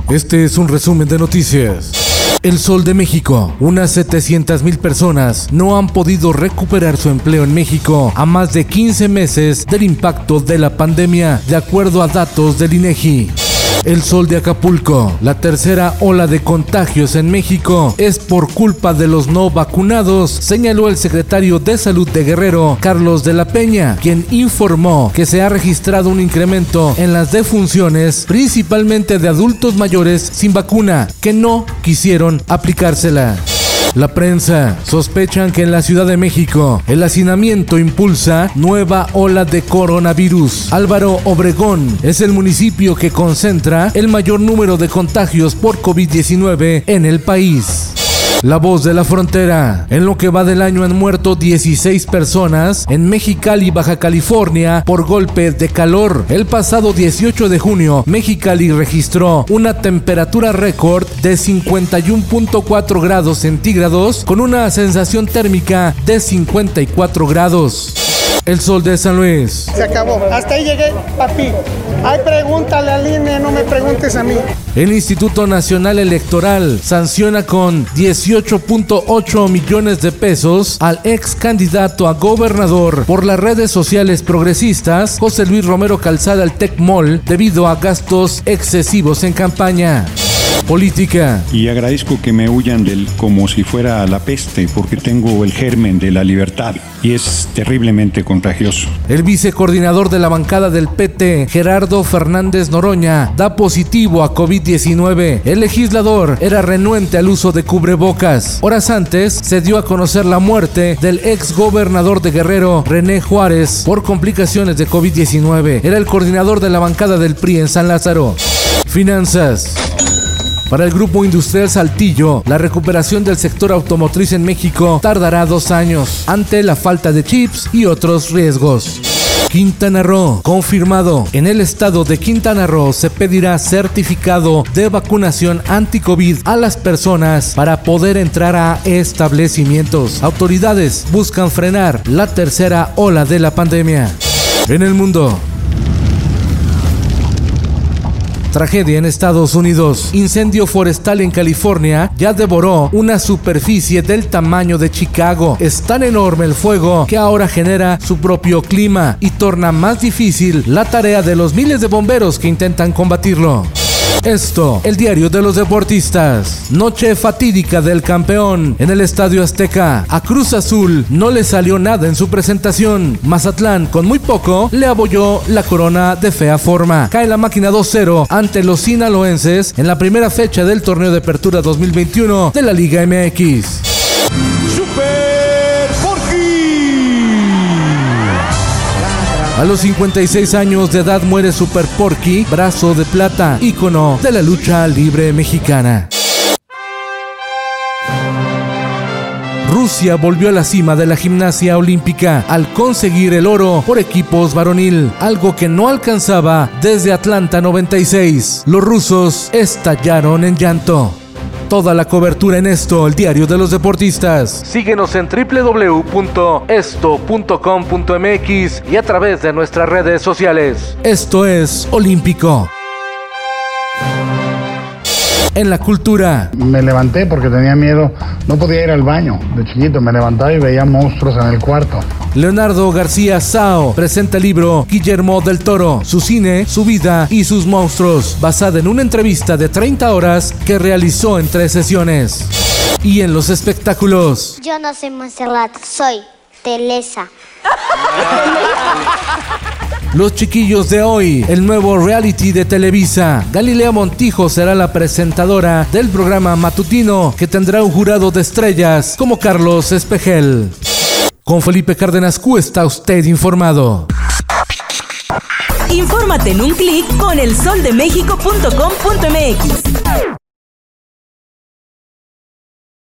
Este es un resumen de noticias. El Sol de México. Unas 700,000 personas no han podido recuperar su empleo en México a más de 15 meses del impacto de la pandemia, de acuerdo a datos del INEGI. El Sol de Acapulco. La tercera ola de contagios en México es por culpa de los no vacunados, señaló el secretario de Salud de Guerrero, Carlos de la Peña, quien informó que se ha registrado un incremento en las defunciones, principalmente de adultos mayores sin vacuna, que no quisieron aplicársela. La prensa. Sospechan que en la Ciudad de México el hacinamiento impulsa nueva ola de coronavirus. Álvaro Obregón es el municipio que concentra el mayor número de contagios por COVID-19 en el país. La Voz de la Frontera. En lo que va del año han muerto 16 personas en Mexicali, Baja California, por golpe de calor. El pasado 18 de junio, Mexicali registró una temperatura récord de 51.4 grados centígrados con una sensación térmica de 54 grados. El Sol de San Luis. Se acabó. Hasta ahí llegué, papi. Ay, pregúntale al INE, no me preguntes a mí. El Instituto Nacional Electoral sanciona con 18.8 millones de pesos al ex candidato a gobernador por las redes sociales progresistas, José Luis Romero Calzada, al Tecmol, debido a gastos excesivos en campaña. Política. Y agradezco que me huyan como si fuera la peste, porque tengo el germen de la libertad y es terriblemente contagioso. El vicecoordinador de la bancada del PT, Gerardo Fernández Noroña, da positivo a COVID-19. El legislador era renuente al uso de cubrebocas. Horas antes se dio a conocer la muerte del ex gobernador de Guerrero, René Juárez, por complicaciones de COVID-19. Era el coordinador de la bancada del PRI en San Lázaro. Finanzas. Para el Grupo Industrial Saltillo, la recuperación del sector automotriz en México tardará 2 años, ante la falta de chips y otros riesgos. Quintana Roo. Confirmado. En el estado de Quintana Roo se pedirá certificado de vacunación anti-COVID a las personas para poder entrar a establecimientos. Autoridades buscan frenar la tercera ola de la pandemia. En el mundo. Tragedia en Estados Unidos. Incendio forestal en California ya devoró una superficie del tamaño de Chicago. Es tan enorme el fuego que ahora genera su propio clima y torna más difícil la tarea de los miles de bomberos que intentan combatirlo. Esto, el diario de los deportistas. Noche fatídica del campeón en el Estadio Azteca. A Cruz Azul no le salió nada en su presentación. Mazatlán, con muy poco, le abolló la corona de fea forma. Cae la máquina 2-0 ante los sinaloenses en la primera fecha del torneo de apertura 2021 de la Liga MX. A los 56 años de edad muere Super Porky, brazo de plata, ícono de la lucha libre mexicana. Rusia volvió a la cima de la gimnasia olímpica al conseguir el oro por equipos varonil, algo que no alcanzaba desde Atlanta 96. Los rusos estallaron en llanto. Toda la cobertura en Esto, el diario de los deportistas. Síguenos en www.esto.com.mx y a través de nuestras redes sociales. Esto es Olímpico. En la cultura. Me levanté porque tenía miedo, no podía ir al baño. De chiquito me levantaba y veía monstruos en el cuarto. Leonardo García Sao presenta el libro Guillermo del Toro, su cine, su vida y sus monstruos, basada en una entrevista de 30 horas que realizó en 3 sesiones. Y en los espectáculos. Yo no soy Montserrat, soy Telesa. Los chiquillos de hoy, el nuevo reality de Televisa. Galilea Montijo será la presentadora del programa matutino que tendrá un jurado de estrellas como Carlos Espejel. Con Felipe Cárdenas Q está usted informado. Infórmate en un clic con elsoldemexico.com.mx.